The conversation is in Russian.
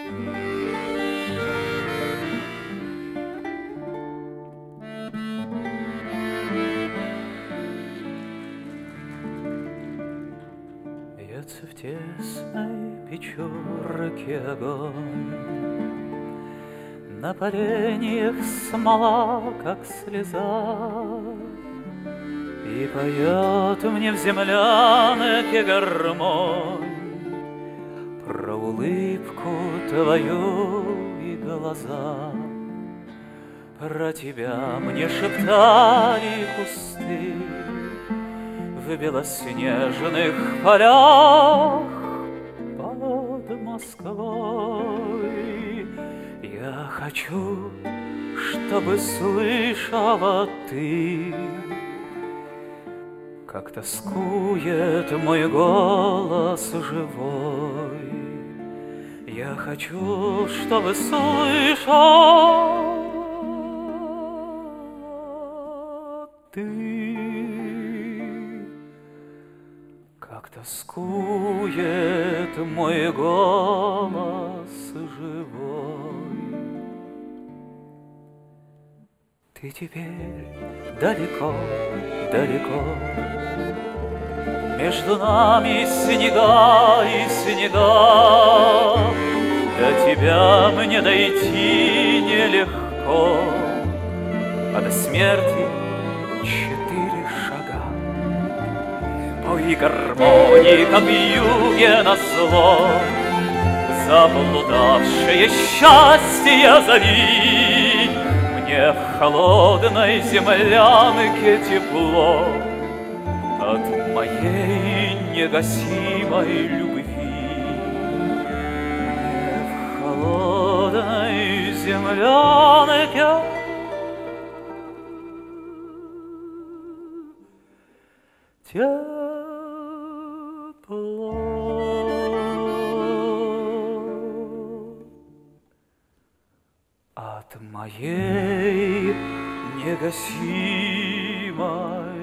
Бьется в тесной печурке огонь, на поленьях смола, как слеза, и поет мне в землянке гармонь про улыбку твою и глаза. Про тебя мне шептали кусты в белоснежных полях под Москвой. Я хочу, чтобы слышала ты, как тоскует мой голос живой. Я хочу, чтобы слышала ты, как тоскует мой голос живой. Ты теперь далеко, далеко, между нами снега и снега. До тебя мне дойти нелегко, а до смерти 4 шага. Пой гармонии, как в юге назло, заблудавшее счастье зови. Мне в холодной землянке тепло от моей негасимой любви. Мне в холодной землянке тепло от моей негасимой